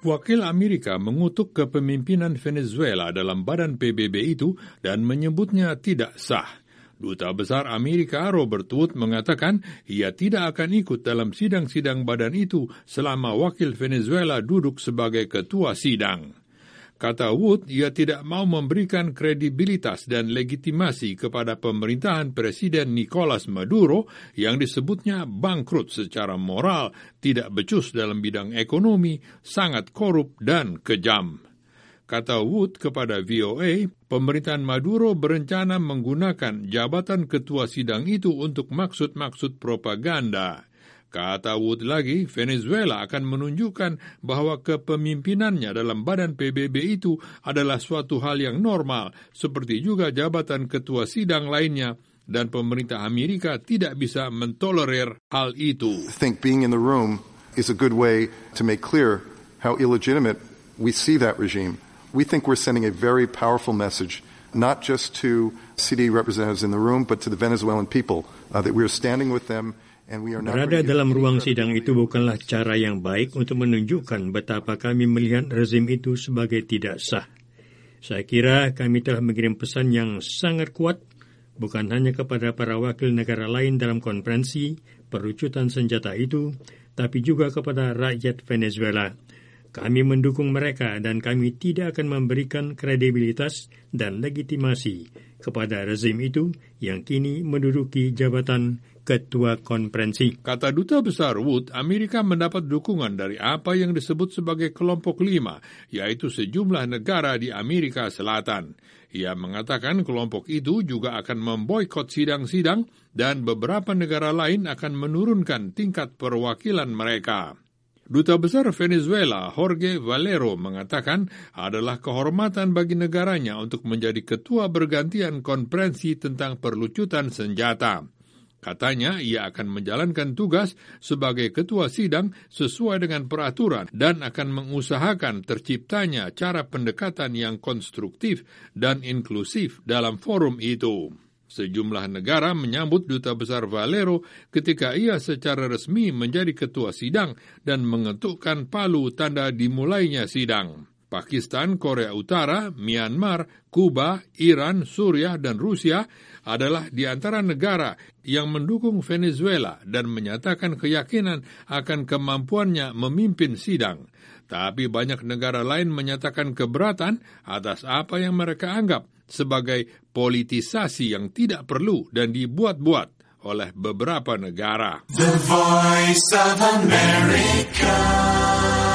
Wakil Amerika mengutuk kepemimpinan Venezuela dalam badan PBB itu dan menyebutnya tidak sah. Duta Besar Amerika Robert Wood mengatakan ia tidak akan ikut dalam sidang-sidang badan itu selama wakil Venezuela duduk sebagai ketua sidang. Kata Wood, ia tidak mau memberikan kredibilitas dan legitimasi kepada pemerintahan Presiden Nicolas Maduro yang disebutnya bangkrut secara moral, tidak becus dalam bidang ekonomi, sangat korup dan kejam. Kata Wood kepada VOA, pemerintahan Maduro berencana menggunakan jabatan ketua sidang itu untuk maksud-maksud propaganda. Kata Wood lagi, Venezuela akan menunjukkan bahwa kepemimpinannya dalam badan PBB itu adalah suatu hal yang normal, seperti juga jabatan ketua sidang lainnya, dan pemerintah Amerika tidak bisa mentolerir hal itu. I think being in the room is a good way to make clear how illegitimate we see that regime. We think we're sending a very powerful message, not just to CD representatives in the room, but to the Venezuelan people, that we are standing with them. Berada dalam ruang sidang itu bukanlah cara yang baik untuk menunjukkan betapa kami melihat rezim itu sebagai tidak sah. Saya kira kami telah mengirim pesan yang sangat kuat, bukan hanya kepada para wakil negara lain dalam konferensi perucutan senjata itu, tapi juga kepada rakyat Venezuela. Kami mendukung mereka dan kami tidak akan memberikan kredibilitas dan legitimasi kepada rezim itu yang kini menduduki jabatan ketua konferensi. Kata Duta Besar Wood, Amerika mendapat dukungan dari apa yang disebut sebagai kelompok 5, yaitu sejumlah negara di Amerika Selatan. Ia mengatakan kelompok itu juga akan memboikot sidang-sidang dan beberapa negara lain akan menurunkan tingkat perwakilan mereka. Duta Besar Venezuela, Jorge Valero, mengatakan adalah kehormatan bagi negaranya untuk menjadi ketua bergantian konferensi tentang perlucutan senjata. Katanya ia akan menjalankan tugas sebagai ketua sidang sesuai dengan peraturan dan akan mengusahakan terciptanya cara pendekatan yang konstruktif dan inklusif dalam forum itu. Sejumlah negara menyambut Duta Besar Valero ketika ia secara resmi menjadi ketua sidang dan mengetukkan palu tanda dimulainya sidang. Pakistan, Korea Utara, Myanmar, Kuba, Iran, Suriah, dan Rusia adalah di antara negara yang mendukung Venezuela dan menyatakan keyakinan akan kemampuannya memimpin sidang. Tapi banyak negara lain menyatakan keberatan atas apa yang mereka anggap sebagai politisasi yang tidak perlu dan dibuat-buat oleh beberapa negara. The Voice of America.